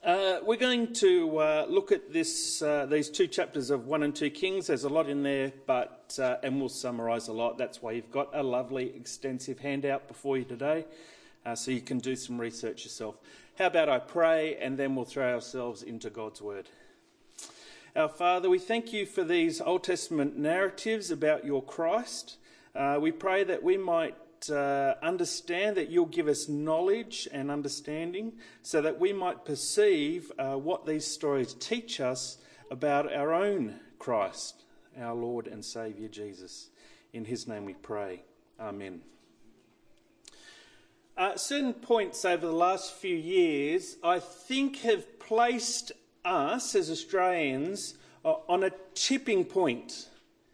We're going to look at these two chapters of 1 and 2 Kings. There's a lot in there, and we'll summarise a lot. That's why you've got a lovely extensive handout before you today, so you can do some research yourself. How about I pray, and then we'll throw ourselves into God's Word. Our Father, we thank you for these Old Testament narratives about your Christ. We pray that we might understand, that you'll give us knowledge and understanding so that we might perceive what these stories teach us about our own Christ, our Lord and Saviour Jesus. In his name we pray. Amen. Certain points over the last few years, I think, have placed us as Australians on a tipping point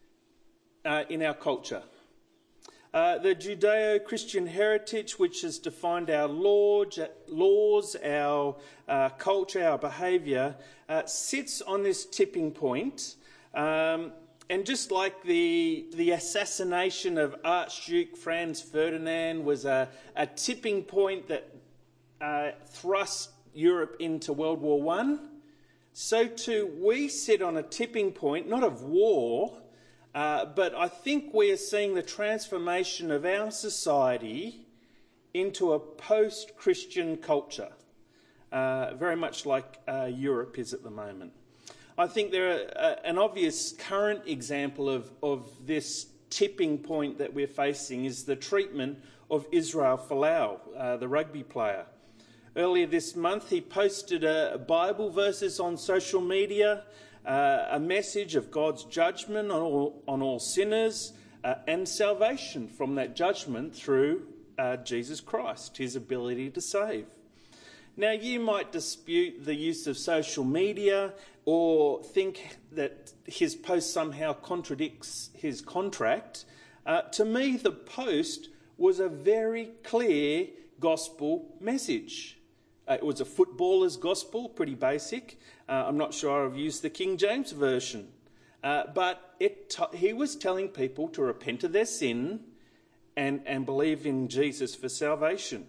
in our culture. The Judeo-Christian heritage, which has defined our laws, our culture, our behaviour, sits on this tipping point. And just like the assassination of Archduke Franz Ferdinand was a tipping point that thrust Europe into World War I, so too we sit on a tipping point, not of war, but I think we are seeing the transformation of our society into a post-Christian culture, very much like Europe is at the moment. I think an obvious current example of this tipping point that we're facing is the treatment of Israel Folau, the rugby player. Earlier this month, he posted Bible verses on social media, a message of God's judgment on all sinners and salvation from that judgment through Jesus Christ, his ability to save. Now, you might dispute the use of social media or think that his post somehow contradicts his contract. To me, the post was a very clear gospel message. It was a footballer's gospel, pretty basic. I'm not sure I've used the King James Version. But he was telling people to repent of their sin and believe in Jesus for salvation.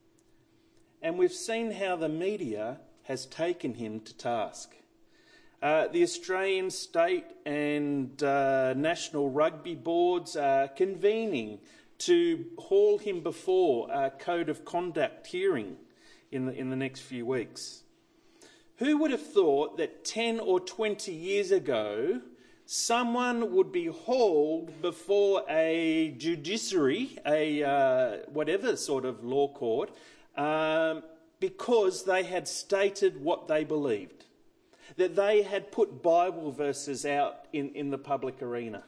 And we've seen how the media has taken him to task. The Australian state and national rugby boards are convening to haul him before a code of conduct hearing in the next few weeks. Who would have thought that 10 or 20 years ago, someone would be hauled before a judiciary, whatever sort of law court, because they had stated what they believed, that they had put Bible verses out in the public arena.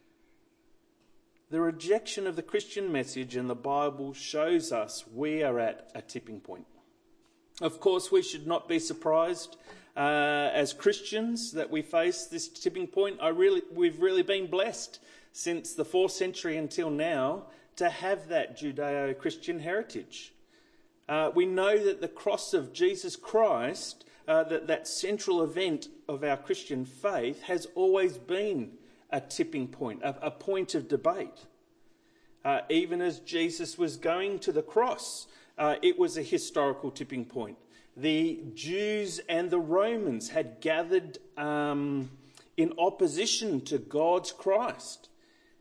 The rejection of the Christian message and the Bible shows us we are at a tipping point. Of course, we should not be surprised as Christians that we face this tipping point. We've really been blessed since the 4th century until now to have that Judeo-Christian heritage. We know that the cross of Jesus Christ, that central event of our Christian faith, has always been a tipping point, a point of debate. Even as Jesus was going to the cross, it was a historical tipping point. The Jews and the Romans had gathered in opposition to God's Christ.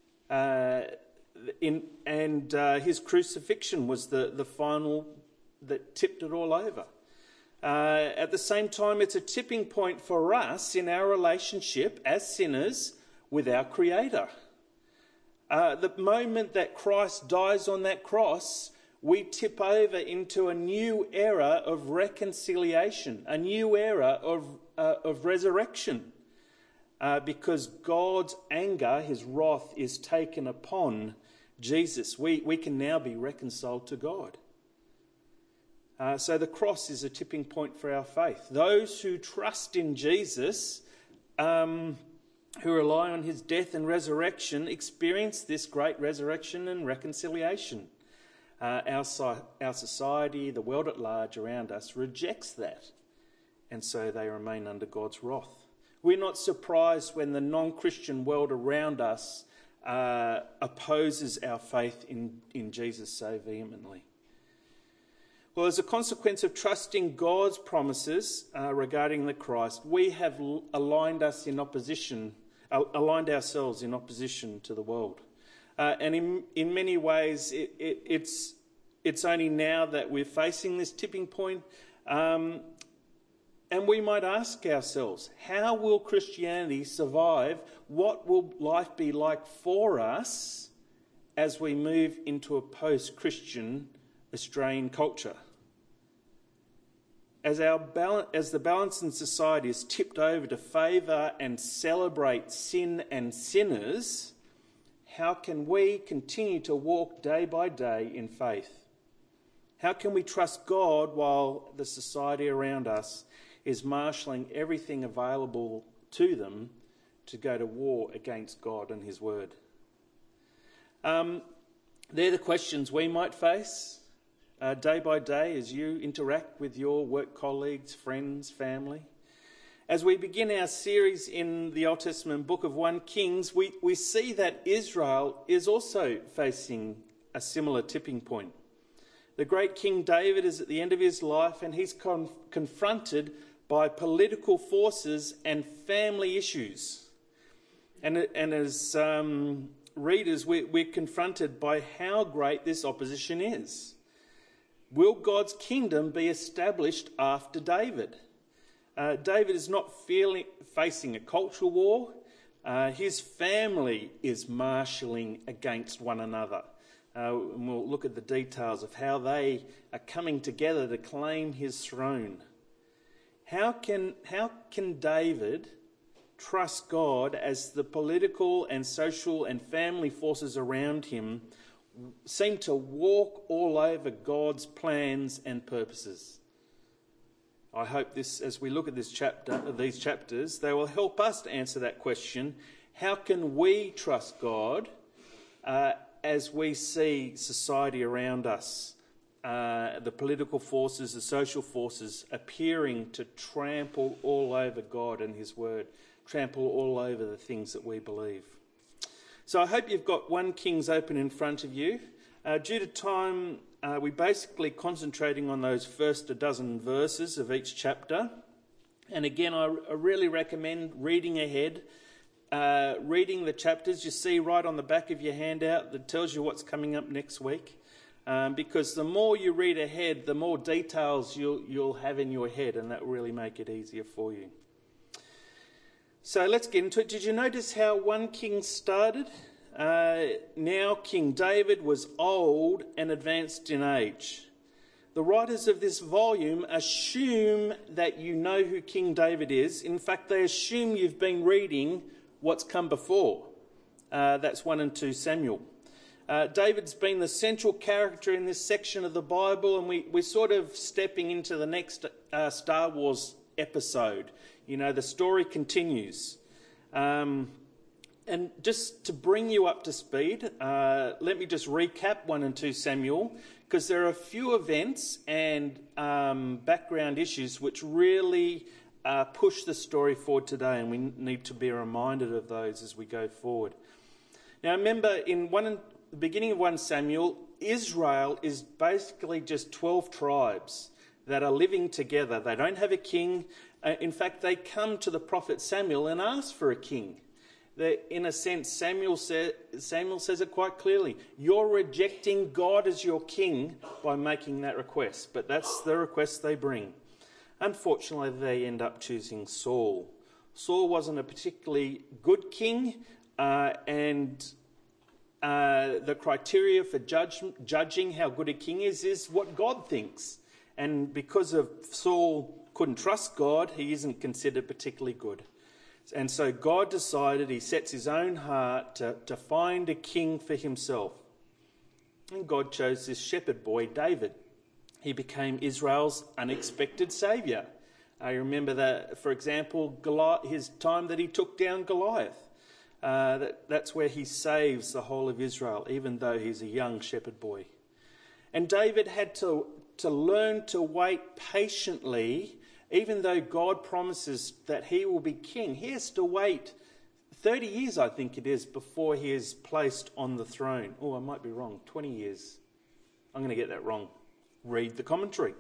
His crucifixion was the final that tipped it all over. At the same time, it's a tipping point for us in our relationship as sinners with our Creator. The moment that Christ dies on that cross, we tip over into a new era of reconciliation, a new era of resurrection, because God's anger, his wrath, is taken upon Jesus. We can now be reconciled to God. So the cross is a tipping point for our faith. Those who trust in Jesus, who rely on his death and resurrection, experience this great resurrection and reconciliation. Our society, the world at large around us, rejects that, and so they remain under God's wrath. We're not surprised when the non-Christian world around us opposes our faith in Jesus so vehemently. Well, as a consequence of trusting God's promises regarding the Christ, we have aligned ourselves in opposition to the world. And in many ways, it's only now that we're facing this tipping point. And we might ask ourselves, how will Christianity survive? What will life be like for us as we move into a post-Christian Australian culture? As the balance in society is tipped over to favour and celebrate sin and sinners, how can we continue to walk day by day in faith? How can we trust God while the society around us is marshalling everything available to them to go to war against God and his word? They're the questions we might face day by day as you interact with your work colleagues, friends, family. As we begin our series in the Old Testament book of 1 Kings, we see that Israel is also facing a similar tipping point. The great King David is at the end of his life, and he's confronted by political forces and family issues. And as readers, we're confronted by how great this opposition is. Will God's kingdom be established after David? David is not facing a cultural war. His family is marshalling against one another. And we'll look at the details of how they are coming together to claim his throne. How can David trust God as the political and social and family forces around him seem to walk all over God's plans and purposes? I hope as we look at these chapters, they will help us to answer that question. How can we trust God as we see society around us, the political forces, the social forces appearing to trample all over God and his word, trample all over the things that we believe? So I hope you've got 1 Kings open in front of you. Due to time, we're basically concentrating on those first 12 verses of each chapter. And again, I really recommend reading ahead, reading the chapters. You see right on the back of your handout that tells you what's coming up next week. Because the more you read ahead, the more details you'll have in your head, and that will really make it easier for you. So let's get into it. Did you notice how 1 King started? Now King David was old and advanced in age. The writers of this volume assume that you know who King David is. In fact, they assume you've been reading what's come before. That's 1 and 2 Samuel. David's been the central character in this section of the Bible, and we're sort of stepping into the next Star Wars episode. You know, the story continues. And just to bring you up to speed, let me just recap 1 and 2 Samuel, because there are a few events and background issues which really push the story forward today, and we need to be reminded of those as we go forward. Now remember, in the beginning of 1 Samuel, Israel is basically just 12 tribes that are living together. They don't have a king. In fact, they come to the prophet Samuel and ask for a king. In a sense, Samuel says it quite clearly. You're rejecting God as your king by making that request. But that's the request they bring. Unfortunately, they end up choosing Saul. Saul wasn't a particularly good king, and the criteria for judging how good a king is what God thinks. And because of Saul couldn't trust God, he isn't considered particularly good. And so God decided, he sets his own heart to find a king for himself. And God chose this shepherd boy, David. He became Israel's unexpected saviour. I remember that, for example, his time that he took down Goliath. That's where he saves the whole of Israel, even though he's a young shepherd boy. And David had to learn to wait patiently, even though God promises that he will be king. He has to wait 30 years, I think it is, before he is placed on the throne. Oh, I might be wrong. 20 years. I'm going to get that wrong. read the commentary.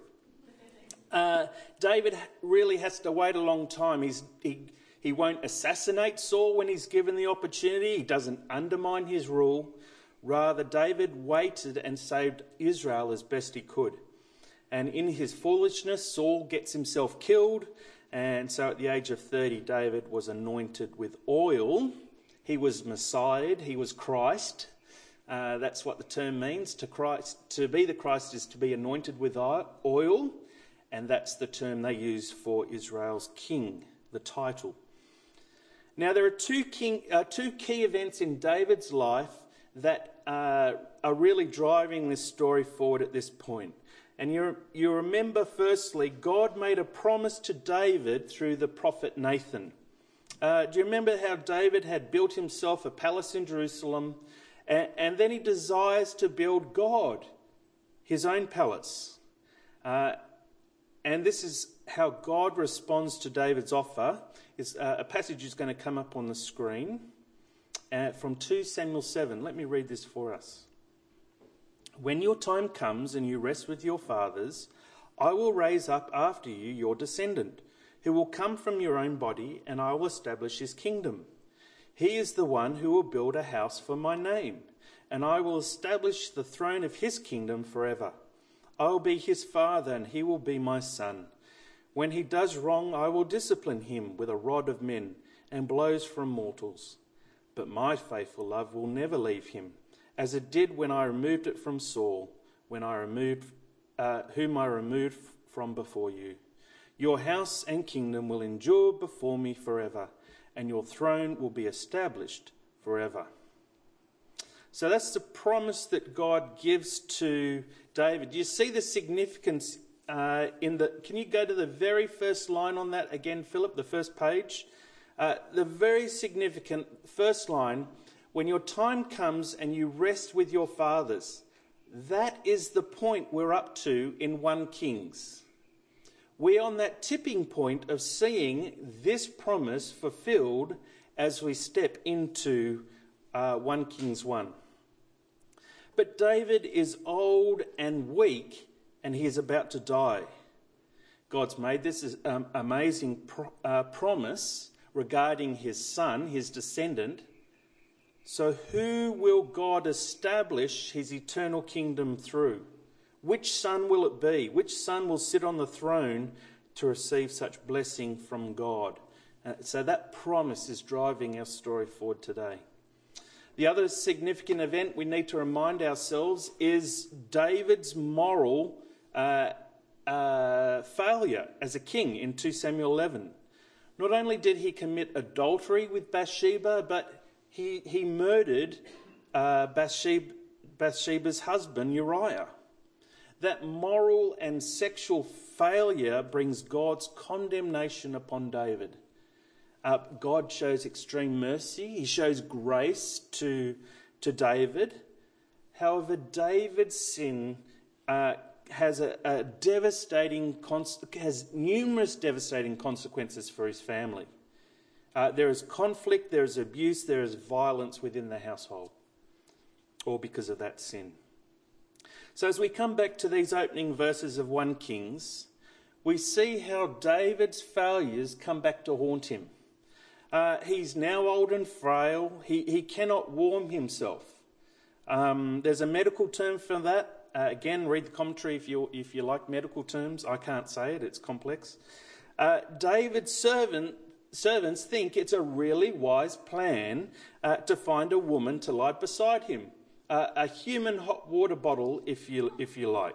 David really has to wait a long time. He won't assassinate Saul when he's given the opportunity. He doesn't undermine his rule. Rather, David waited and saved Israel as best he could. And in his foolishness, Saul gets himself killed. And so at the age of 30, David was anointed with oil. He was Messiah. He was Christ. That's what the term means. To be the Christ is to be anointed with oil. And that's the term they use for Israel's king, the title. Now, there are two key events in David's life that are really driving this story forward at this point. And you remember, firstly, God made a promise to David through the prophet Nathan. Do you remember how David had built himself a palace in Jerusalem, and then he desires to build God his own palace? And this is how God responds to David's offer. It's a passage is going to come up on the screen from 2 Samuel 7. Let me read this for us. When your time comes and you rest with your fathers, I will raise up after you your descendant, who will come from your own body, and I will establish his kingdom. He is the one who will build a house for my name, and I will establish the throne of his kingdom forever. I will be his father, and he will be my son. When he does wrong, I will discipline him with a rod of men and blows from mortals. But my faithful love will never leave him, as it did when I removed it from Saul, whom I removed from before you. Your house and kingdom will endure before me forever, and your throne will be established forever. So that's the promise that God gives to David. You see the significance can you go to the very first line on that again, Philip, the first page? The very significant first line, when your time comes and you rest with your fathers, that is the point we're up to in 1 Kings. We're on that tipping point of seeing this promise fulfilled as we step into 1 Kings 1. But David is old and weak, and he is about to die. God's made this amazing promise regarding his son, his descendant. So who will God establish his eternal kingdom through? Which son will it be? Which son will sit on the throne to receive such blessing from God? So that promise is driving our story forward today. The other significant event we need to remind ourselves is David's moral failure as a king in 2 Samuel 11. Not only did he commit adultery with Bathsheba, but he murdered Bathsheba's husband Uriah. That moral and sexual failure brings God's condemnation upon David. God shows extreme mercy. He shows grace to David. However, David's sin has numerous devastating consequences for his family. There is conflict, there is abuse, there is violence within the household, all because of that sin. So as we come back to these opening verses of 1 Kings, we see how David's failures come back to haunt him. He's now old and frail. He cannot warm himself. There's a medical term for that. Again, read the commentary if you like medical terms. I can't say it. It's complex. David's servants think it's a really wise plan to find a woman to lie beside him. A human hot water bottle, if you like.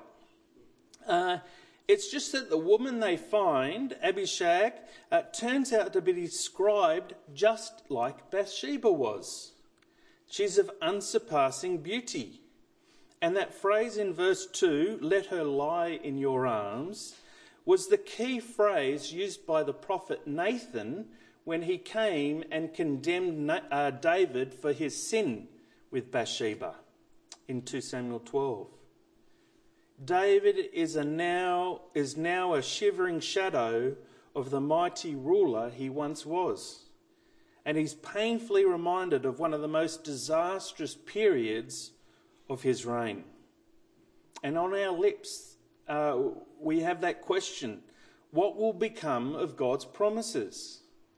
It's just that the woman they find, Abishag, turns out to be described just like Bathsheba was. She's of unsurpassing beauty. And that phrase in verse 2, let her lie in your arms, was the key phrase used by the prophet Nathan when he came and condemned David for his sin with Bathsheba in 2 Samuel 12. David is now a shivering shadow of the mighty ruler he once was. And he's painfully reminded of one of the most disastrous periods of his reign. And on our lips we have that question. What will become of God's promises?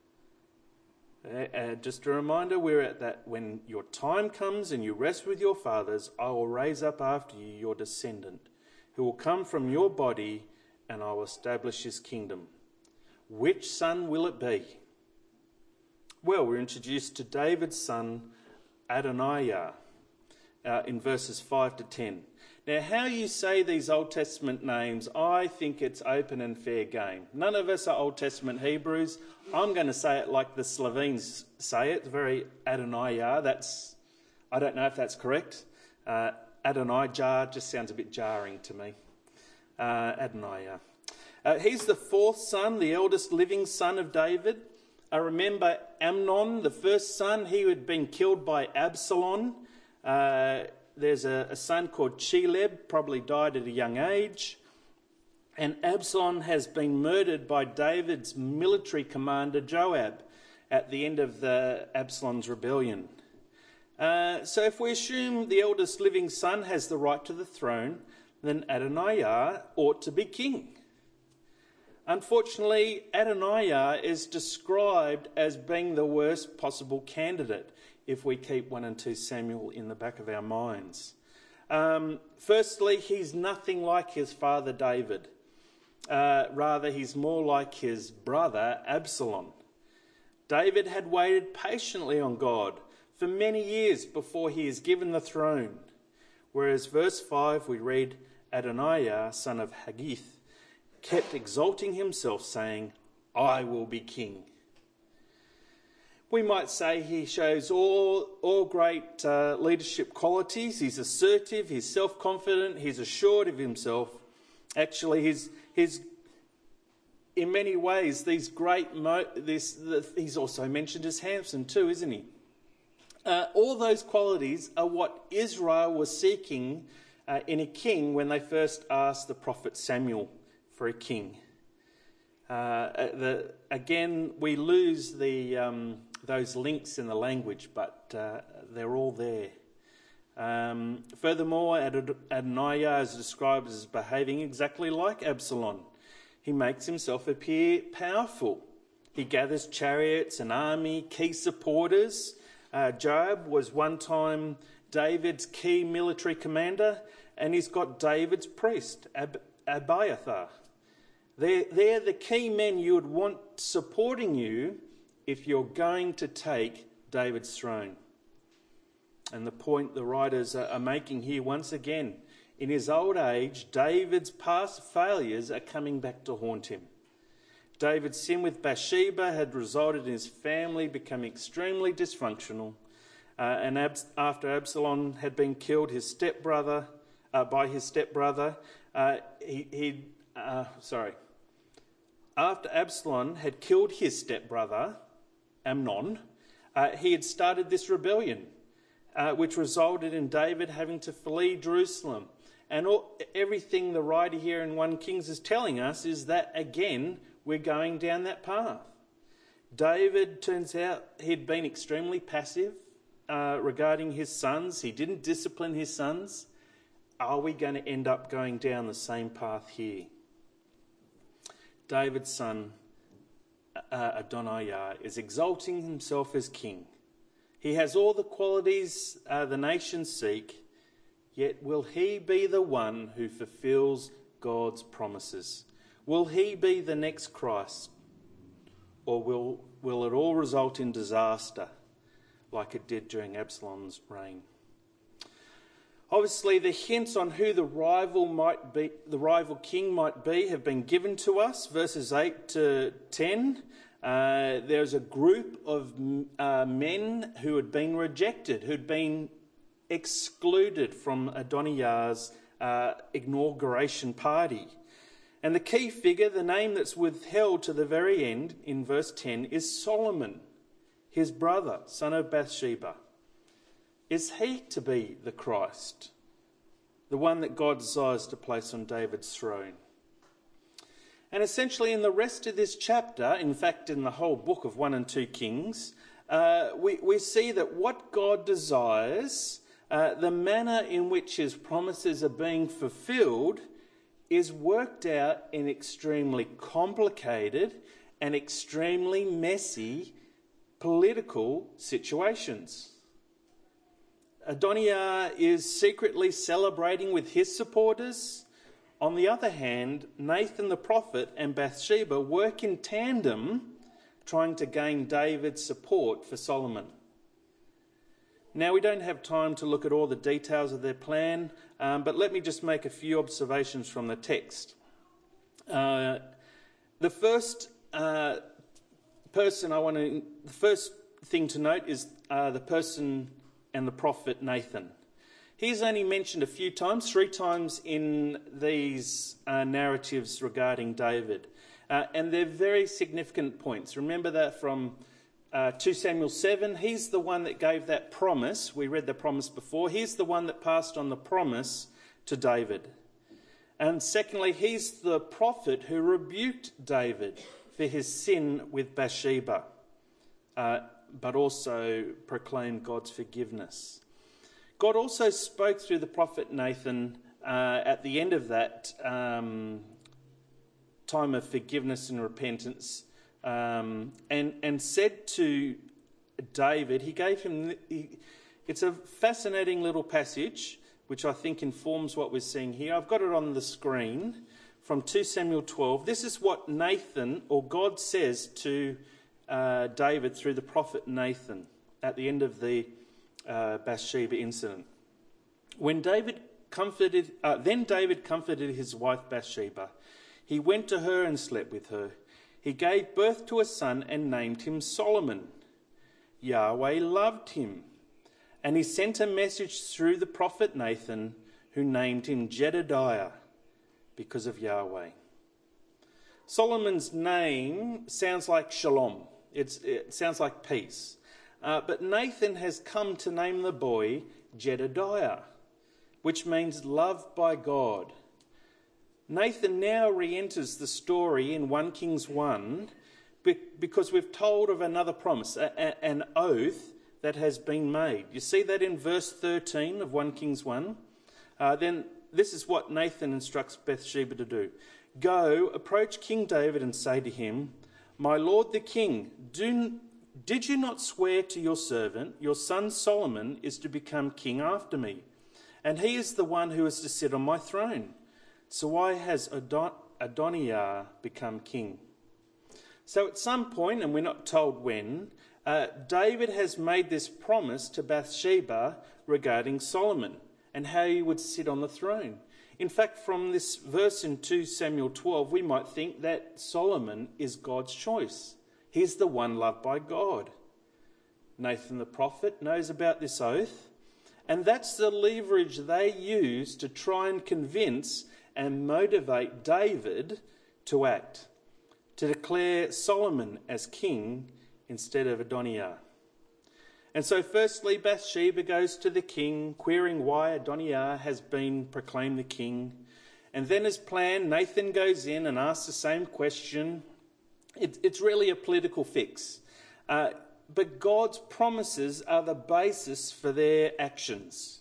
Just a reminder, we're at that, when your time comes and you rest with your fathers, I will raise up after you your descendant, who will come from your body, and I will establish his kingdom. Which son will it be? Well, we're introduced to David's son, Adoniah, in verses 5 to 10. Now, how you say these Old Testament names, I think it's open and fair game. None of us are Old Testament Hebrews. I'm going to say it like the Slovenes say it, very Adonijah. I don't know if that's correct. Adonijah just sounds a bit jarring to me. Adonijah. He's the fourth son, the eldest living son of David. I remember Amnon, the first son, he had been killed by Absalom. There's a son called Cheleb, probably died at a young age. And Absalom has been murdered by David's military commander Joab at the end of Absalom's rebellion. So if we assume the eldest living son has the right to the throne, then Adonijah ought to be king. Unfortunately, Adonijah is described as being the worst possible candidate if we keep 1 and 2 Samuel in the back of our minds. Firstly, he's nothing like his father David. Rather, he's more like his brother Absalom. David had waited patiently on God for many years before he is given the throne. Whereas verse 5 we read, Adonijah, son of Haggith, kept exalting himself, saying, I will be king. We might say he shows all great leadership qualities. He's assertive, he's self-confident, he's assured of himself. Actually, he's in many ways, he's also mentioned as handsome too, isn't he? All those qualities are what Israel was seeking in a king when they first asked the prophet Samuel for a king. Again, we lose those links in the language, but they're all there. Furthermore, Adonijah is described as behaving exactly like Absalom. He makes himself appear powerful. He gathers chariots, an army, key supporters. Joab was one time David's key military commander, and he's got David's priest, Abiathar. They're the key men you would want supporting you if you're going to take David's throne. And the point the writers are making here once again, in his old age, David's past failures are coming back to haunt him. David's sin with Bathsheba had resulted in his family becoming extremely dysfunctional. And after Absalom had been killed by his stepbrother, after Absalom had killed his stepbrother, Amnon, he had started this rebellion, which resulted in David having to flee Jerusalem. And everything the writer here in 1 Kings is telling us is that, again, we're going down that path. David, turns out, he'd been extremely passive regarding his sons. He didn't discipline his sons. Are we going to end up going down the same path here? David's son, Adonijah, is exalting himself as king. He has all the qualities the nations seek, yet will he be the one who fulfills God's promises? Will he be the next Christ? Or will it all result in disaster like it did during Absalom's reign? Obviously, the hints on who the rival king might be, have been given to us. Verses 8 to 10. There's a group of men who had been rejected, who'd been excluded from Adonijah's inauguration party. And the key figure, the name that's withheld to the very end in verse 10, is Solomon, his brother, son of Bathsheba. Is he to be the Christ, the one that God desires to place on David's throne? And essentially in the rest of this chapter, in fact in the whole book of 1 and 2 Kings, we see that what God desires, the manner in which his promises are being fulfilled, is worked out in extremely complicated and extremely messy political situations. Adoniah is secretly celebrating with his supporters. On the other hand, Nathan the prophet and Bathsheba work in tandem, trying to gain David's support for Solomon. Now, we don't have time to look at all the details of their plan, but let me just make a few observations from the text. The first thing to note is the person and the prophet Nathan. He's only mentioned a few times, 3 times in these narratives regarding David. And they're very significant points. Remember that from 2 Samuel 7, he's the one that gave that promise. We read the promise before. He's the one that passed on the promise to David. And secondly, he's the prophet who rebuked David for his sin with Bathsheba, but also proclaimed God's forgiveness. God also spoke through the prophet Nathan at the end of that time of forgiveness and repentance, and said to David, he gave him, it's a fascinating little passage, which I think informs what we're seeing here. I've got it on the screen from 2 Samuel 12. This is what Nathan, or God, says to David through the prophet Nathan at the end of the Bathsheba incident. Then David comforted his wife Bathsheba. He went to her and slept with her. He gave birth to a son and named him Solomon. Yahweh loved him, and he sent a message through the prophet Nathan, who named him Jedediah because of Yahweh. Solomon's name sounds like shalom. It sounds like peace. But Nathan has come to name the boy Jedediah, which means loved by God. Nathan now re-enters the story in 1 Kings 1 because we've told of another promise, an oath that has been made. You see that in verse 13 of 1 Kings 1? Then this is what Nathan instructs Bathsheba to do. Go, approach King David and say to him, my lord the king, did you not swear to your servant, your son Solomon is to become king after me, and he is the one who is to sit on my throne? So why has Adoniah become king? So at some point, and we're not told when, David has made this promise to Bathsheba regarding Solomon and how he would sit on the throne. In fact, from this verse in 2 Samuel 12, we might think that Solomon is God's choice. He's the one loved by God. Nathan the prophet knows about this oath, and that's the leverage they use to try and convince and motivate David to act, to declare Solomon as king instead of Adoniah. And so firstly, Bathsheba goes to the king, querying why Adoniah has been proclaimed the king. And then as planned, Nathan goes in and asks the same question. It's really a political fix. But God's promises are the basis for their actions.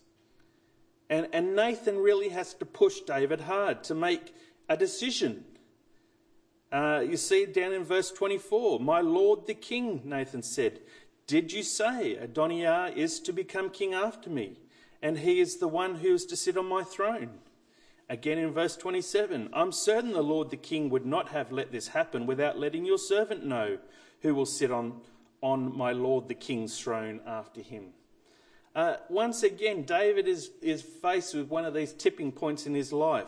And Nathan really has to push David hard to make a decision. You see it down in verse 24. My lord the king, Nathan said, did you say Adoniah is to become king after me, and he is the one who is to sit on my throne? Again in verse 27, I'm certain the Lord the king would not have let this happen without letting your servant know who will sit on my lord the king's throne after him. Once again, David is faced with one of these tipping points in his life.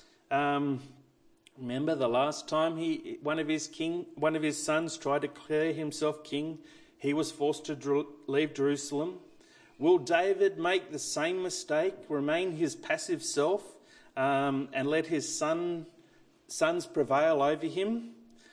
Remember the last time one of his sons tried to declare himself king, he was forced to leave Jerusalem. Will David make the same mistake, remain his passive self, and let his sons prevail over him?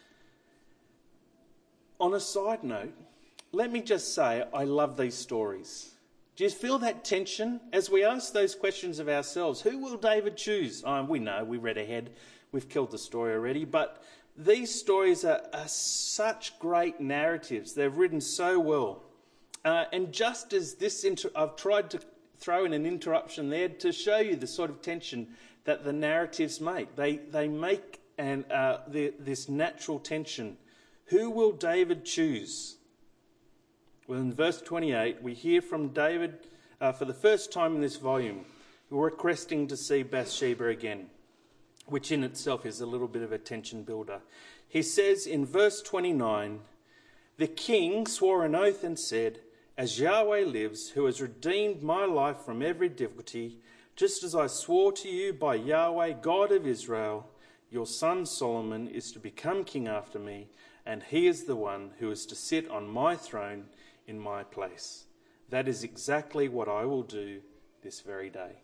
On a side note, let me just say I love these stories. Do you feel that tension as we ask those questions of ourselves? Who will David choose? We know, we read ahead, we've killed the story already, but these stories are such great narratives. They're written so well. And just as I've tried to throw in an interruption there to show you the sort of tension that the narratives make. They make this natural tension. Who will David choose? Well, in verse 28, we hear from David for the first time in this volume, requesting to see Bathsheba again, which in itself is a little bit of a tension builder. He says in verse 29, "The king swore an oath and said, 'As Yahweh lives, who has redeemed my life from every difficulty, just as I swore to you by Yahweh, God of Israel, your son Solomon is to become king after me, and he is the one who is to sit on my throne in my place. That is exactly what I will do this very day.'"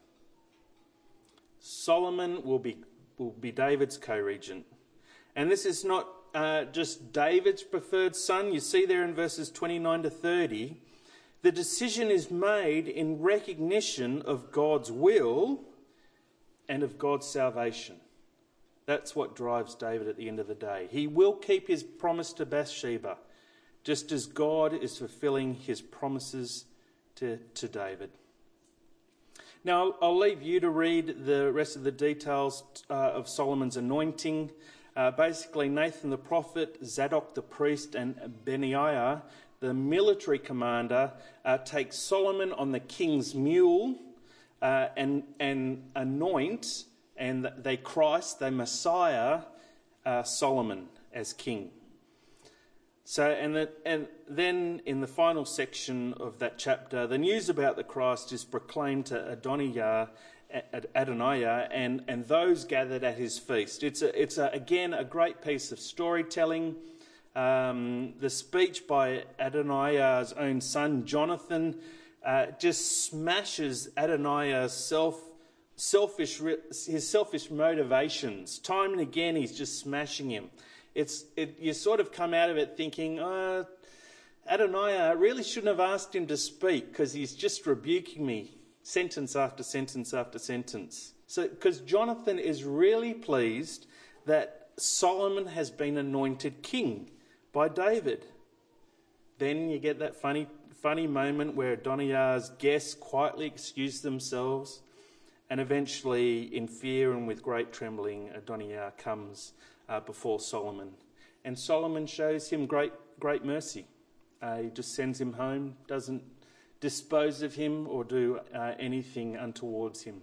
Solomon will be David's co-regent. And this is not just David's preferred son. You see there in verses 29 to 30, the decision is made in recognition of God's will and of God's salvation. That's what drives David at the end of the day. He will keep his promise to Bathsheba, just as God is fulfilling his promises to David. Now, I'll leave you to read the rest of the details of Solomon's anointing. Basically, Nathan the prophet, Zadok the priest, and Benaiah, the military commander, take Solomon on the king's mule and anoint, and they Messiah Solomon as king. So, and then in the final section of that chapter, the news about the Christ is proclaimed to Adonijah and those gathered at his feast. It's again a great piece of storytelling. The speech by Adonijah's own son Jonathan just smashes Adonijah's selfish motivations. Time and again, he's just smashing him. You sort of come out of it thinking, Adonijah, I really shouldn't have asked him to speak because he's just rebuking me, sentence after sentence after sentence. So, because Jonathan is really pleased that Solomon has been anointed king by David. Then you get that funny moment where Adonijah's guests quietly excuse themselves, and eventually, in fear and with great trembling, Adonijah comes before Solomon. And Solomon shows him great mercy. He just sends him home, doesn't dispose of him or do anything untowards him.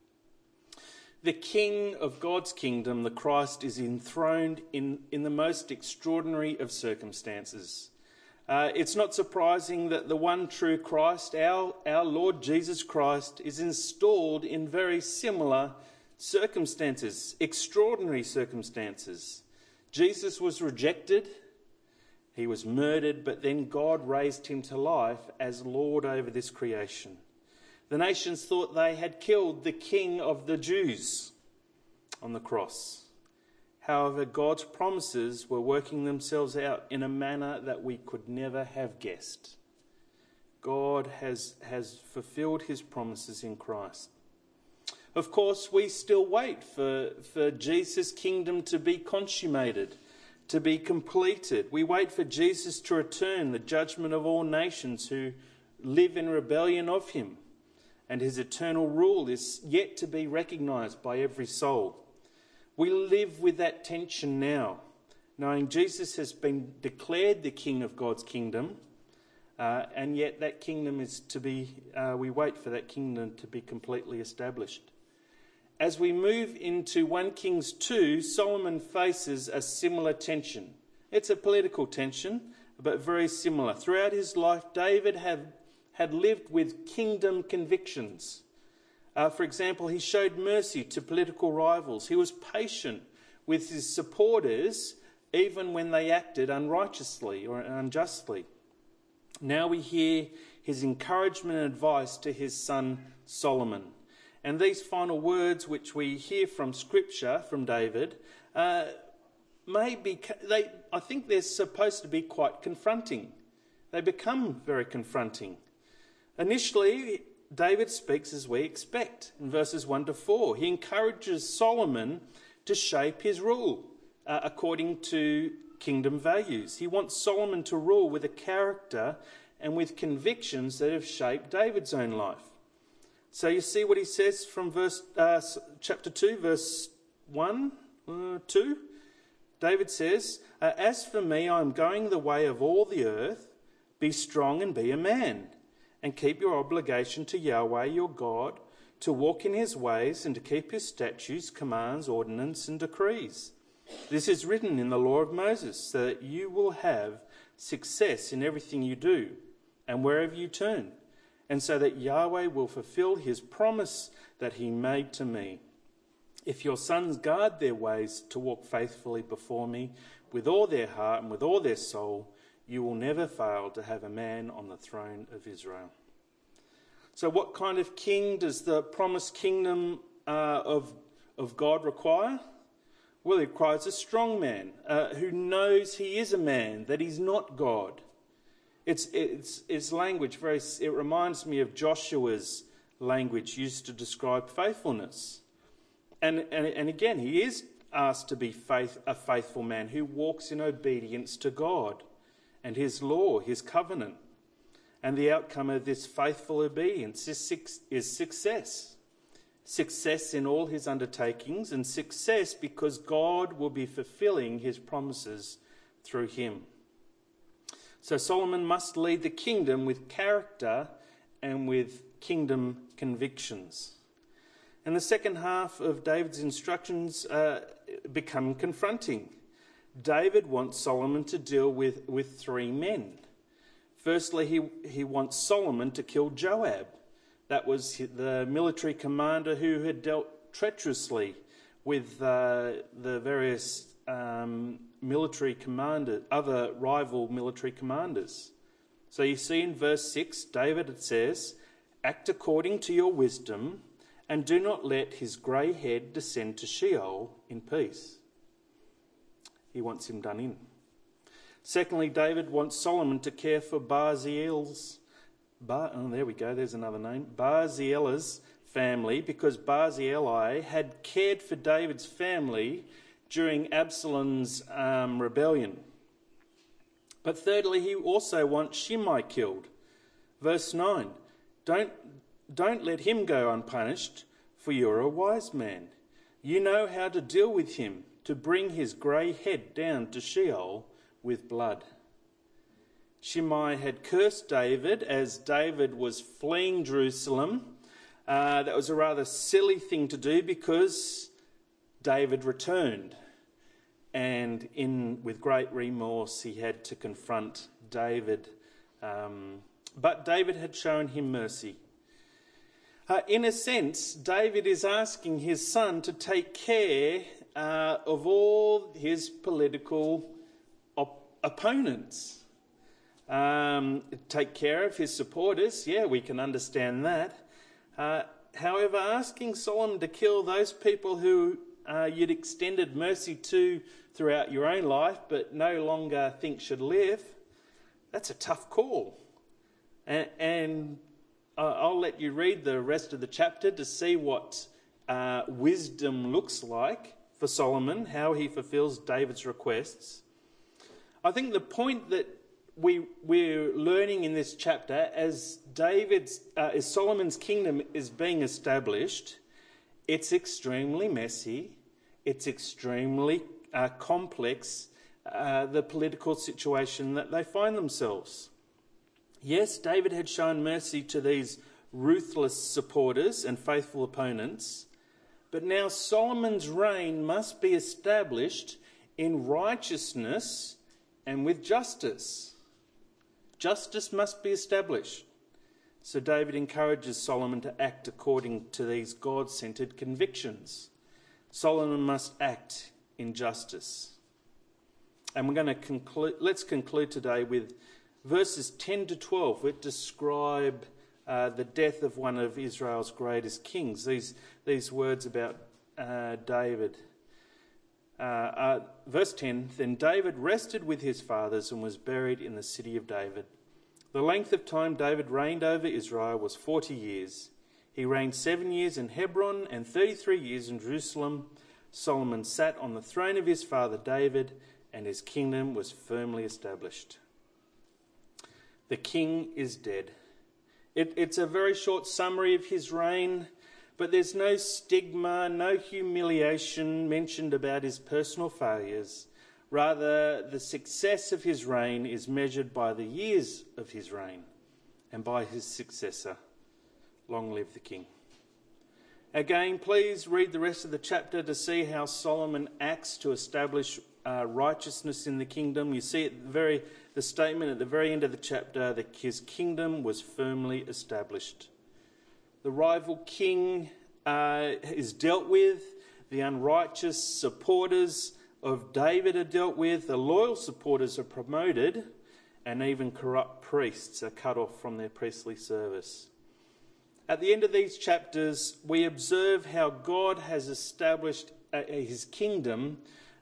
The king of God's kingdom, the Christ, is enthroned in the most extraordinary of circumstances. It's not surprising that the one true Christ, our Lord Jesus Christ, is installed in very similar circumstances, extraordinary circumstances. Jesus was rejected, he was murdered, but then God raised him to life as Lord over this creation. The nations thought they had killed the King of the Jews on the cross. However, God's promises were working themselves out in a manner that we could never have guessed. God has fulfilled his promises in Christ. Of course, we still wait for Jesus' kingdom to be consummated, to be completed. We wait for Jesus to return, the judgment of all nations who live in rebellion of him. And his eternal rule is yet to be recognised by every soul. We live with that tension now, knowing Jesus has been declared the King of God's kingdom, and yet that kingdom is to be, we wait for that kingdom to be completely established. As we move into 1 Kings 2, Solomon faces a similar tension. It's a political tension, but very similar. Throughout his life, David had lived with kingdom convictions. For example, he showed mercy to political rivals. He was patient with his supporters, even when they acted unrighteously or unjustly. Now we hear his encouragement and advice to his son Solomon. And these final words, which we hear from Scripture, from David, I think they're supposed to be quite confronting. They become very confronting. Initially, David speaks as we expect in verses 1 to 4. He encourages Solomon to shape his rule according to kingdom values. He wants Solomon to rule with a character and with convictions that have shaped David's own life. So you see what he says from chapter 2, verse 1, 2. David says, "As for me, I am going the way of all the earth. Be strong and be a man, and keep your obligation to Yahweh your God, to walk in his ways and to keep his statutes, commands, ordinances and decrees. This is written in the law of Moses, so that you will have success in everything you do and wherever you turn, and so that Yahweh will fulfill his promise that he made to me. If your sons guard their ways to walk faithfully before me with all their heart and with all their soul, you will never fail to have a man on the throne of Israel." So what kind of king does the promised kingdom of God require? Well, it requires a strong man who knows he is a man, that he's not God. It's language it reminds me of Joshua's language used to describe faithfulness. And again, he is asked to be a faithful man who walks in obedience to God and his law, his covenant. And the outcome of this faithful obedience is success. Success in all his undertakings, and success because God will be fulfilling his promises through him. So Solomon must lead the kingdom with character and with kingdom convictions. And the second half of David's instructions become confronting. David wants Solomon to deal with three men. Firstly, he wants Solomon to kill Joab. That was the military commander who had dealt treacherously with the various other rival military commanders. So you see in verse 6, David says, "Act according to your wisdom, and do not let his grey head descend to Sheol in peace." He wants him done in. Secondly, David wants Solomon to care for Barzillai's family, because Barzillai had cared for David's family during Absalom's rebellion. But thirdly, he also wants Shimei killed. Verse 9, Don't let him go unpunished, for you're a wise man. You know how to deal with him, to bring his grey head down to Sheol with blood. Shimei had cursed David as David was fleeing Jerusalem. That was a rather silly thing to do because David returned. And with great remorse, he had to confront David. But David had shown him mercy. In a sense, David is asking his son to take care of all his political opponents. Take care of his supporters. Yeah, we can understand that. However, asking Solomon to kill those people who you'd extended mercy to throughout your own life but no longer think should live, that's a tough call. And I'll let you read the rest of the chapter to see what wisdom looks like for Solomon, how he fulfills David's requests. I think the point that we're learning in this chapter, as Solomon's kingdom is being established, it's extremely messy, it's extremely complex, the political situation that they find themselves. Yes, David had shown mercy to these ruthless supporters and faithful opponents, but now Solomon's reign must be established in righteousness and with justice. Justice must be established. So David encourages Solomon to act according to these God-centered convictions. Solomon must act in justice. And we're going to let's conclude today with verses 10 to 12, which describe the death of one of Israel's greatest kings. These words about David. Verse 10, Then David rested with his fathers and was buried in the city of David. The length of time David reigned over Israel was 40 years. He reigned 7 years in Hebron and 33 years in Jerusalem. Solomon sat on the throne of his father David, and his kingdom was firmly established. The king is dead. It's a very short summary of his reign, but there's no stigma, no humiliation mentioned about his personal failures. Rather, the success of his reign is measured by the years of his reign and by his successor. Long live the king. Again, please read the rest of the chapter to see how Solomon acts to establish righteousness in the kingdom. You see the statement at the very end of the chapter that his kingdom was firmly established. The rival king is dealt with. The unrighteous supporters of David are dealt with. The loyal supporters are promoted, and even corrupt priests are cut off from their priestly service. At the end of these chapters, we observe how God has established his kingdom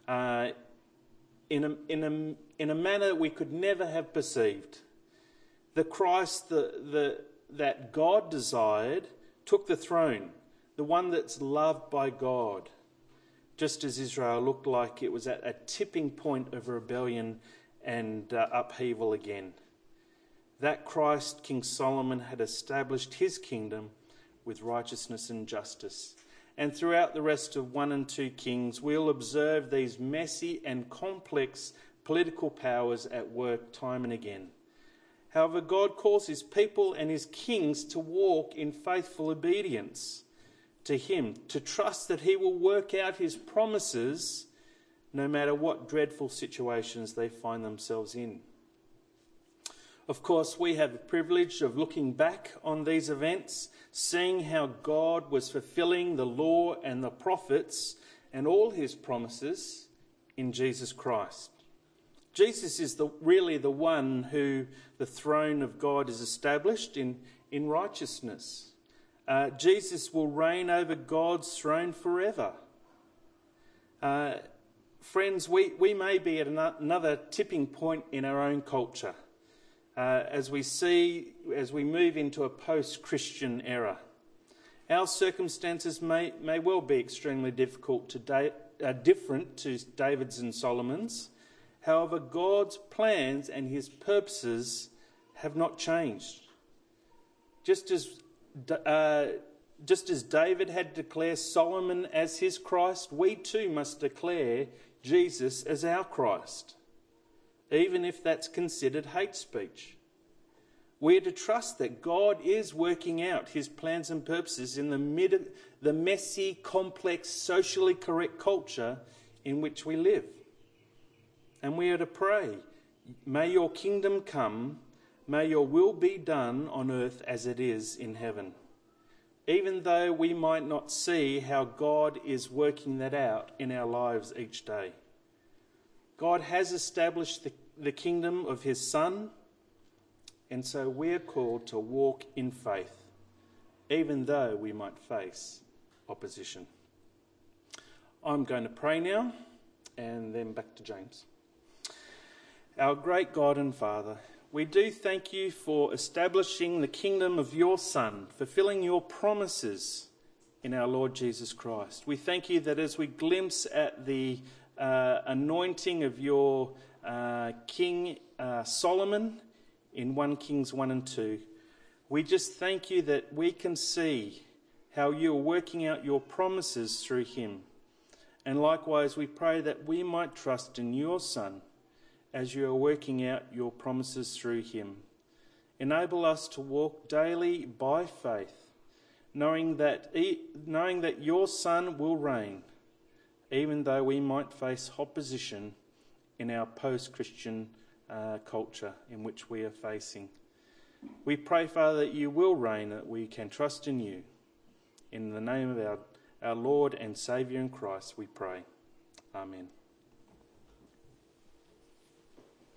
in a manner we could never have perceived. The Christ that God desired took the throne, the one that's loved by God, just as Israel looked like it was at a tipping point of rebellion and upheaval again. That Christ, King Solomon, had established his kingdom with righteousness and justice. And throughout the rest of 1 and 2 Kings, we'll observe these messy and complex political powers at work time and again. However, God calls his people and his kings to walk in faithful obedience to him, to trust that he will work out his promises no matter what dreadful situations they find themselves in. Of course, we have the privilege of looking back on these events, seeing how God was fulfilling the law and the prophets and all his promises in Jesus Christ. Jesus is really the one who the throne of God is established in righteousness. Jesus will reign over God's throne forever. Friends, we may be at another tipping point in our own culture. As we move into a post-Christian era. Our circumstances may well be extremely different to David's and Solomon's. However, God's plans and his purposes have not changed. Just as David had declared Solomon as his Christ, we too must declare Jesus as our Christ, even if that's considered hate speech. We're to trust that God is working out his plans and purposes in the messy, complex, socially correct culture in which we live. And we are to pray, may your kingdom come, may your will be done on earth as it is in heaven. Even though we might not see how God is working that out in our lives each day. God has established the kingdom of his Son, and so we're called to walk in faith, even though we might face opposition. I'm going to pray now, and then back to James. Our great God and Father, we do thank you for establishing the kingdom of your Son, fulfilling your promises in our Lord Jesus Christ. We thank you that as we glimpse at the anointing of your King Solomon in 1 Kings 1 and 2, we just thank you that we can see how you're working out your promises through him. And likewise, we pray that we might trust in your Son as you are working out your promises through him. Enable us to walk daily by faith, knowing that your Son will reign, even though we might face opposition in our post-Christian culture in which we are facing. We pray, Father, that you will reign, that we can trust in you. In the name of our Lord and Saviour in Christ, we pray. Amen.